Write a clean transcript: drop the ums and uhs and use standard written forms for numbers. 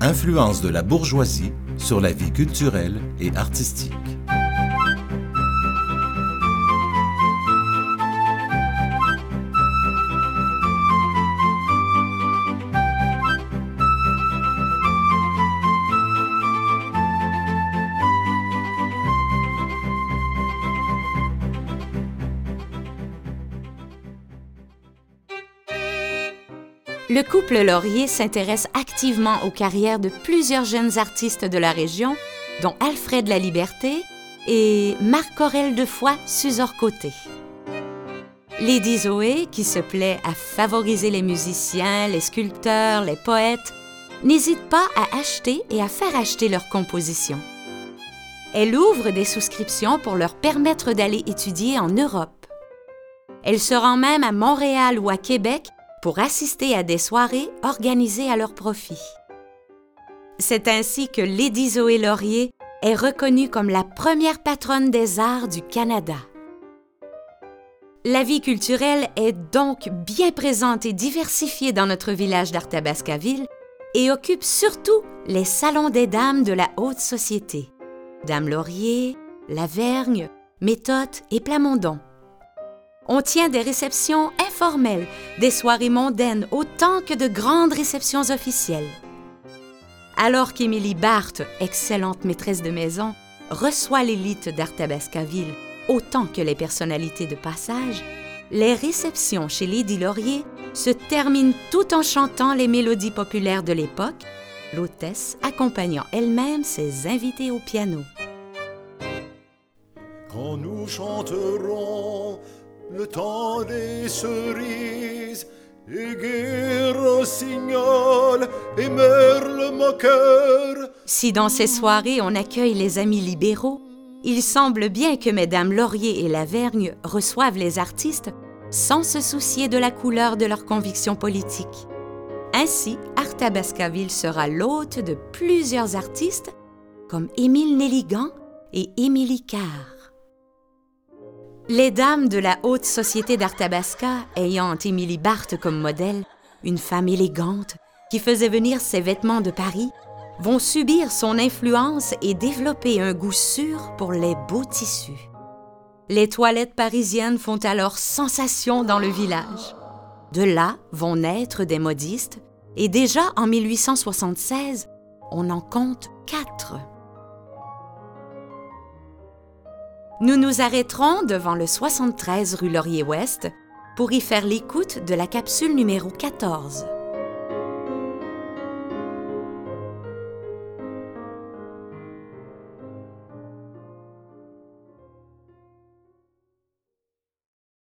Influence de la bourgeoisie sur la vie culturelle et artistique. Le couple Laurier s'intéresse activement aux carrières de plusieurs jeunes artistes de la région, dont Alfred Laliberté et Marc-Aurèle de Foix Suzor-Côté. Lady Zoé, qui se plaît à favoriser les musiciens, les sculpteurs, les poètes, n'hésite pas à acheter et à faire acheter leurs compositions. Elle ouvre des souscriptions pour leur permettre d'aller étudier en Europe. Elle se rend même à Montréal ou à Québec pour assister à des soirées organisées à leur profit. C'est ainsi que Lady Zoé Laurier est reconnue comme la première patronne des arts du Canada. La vie culturelle est donc bien présente et diversifiée dans notre village d'Arthabascaville et occupe surtout les salons des dames de la haute société. Dame Laurier, Lavergne, Méthode et Plamondon. On tient des réceptions informelles, des soirées mondaines, autant que de grandes réceptions officielles. Alors qu'Émilie Barthe, excellente maîtresse de maison, reçoit l'élite d'Arthabascaville autant que les personnalités de passage, les réceptions chez Lady Laurier se terminent tout en chantant les mélodies populaires de l'époque, l'hôtesse accompagnant elle-même ses invités au piano. Quand nous chanterons le temps des cerises, et gai rossignol et merle moqueur. Si dans ces soirées on accueille les amis libéraux, il semble bien que Mesdames Laurier et Lavergne reçoivent les artistes sans se soucier de la couleur de leurs convictions politiques. Ainsi, Arthabascaville sera l'hôte de plusieurs artistes comme Émile Nelligan et Émilie Carr. Les dames de la haute société d'Arthabasca, ayant Émilie Barthe comme modèle, une femme élégante qui faisait venir ses vêtements de Paris, vont subir son influence et développer un goût sûr pour les beaux tissus. Les toilettes parisiennes font alors sensation dans le village. De là vont naître des modistes et déjà en 1876, on en compte 4. Nous nous arrêterons devant le 73 rue Laurier-Ouest pour y faire l'écoute de la capsule numéro 14.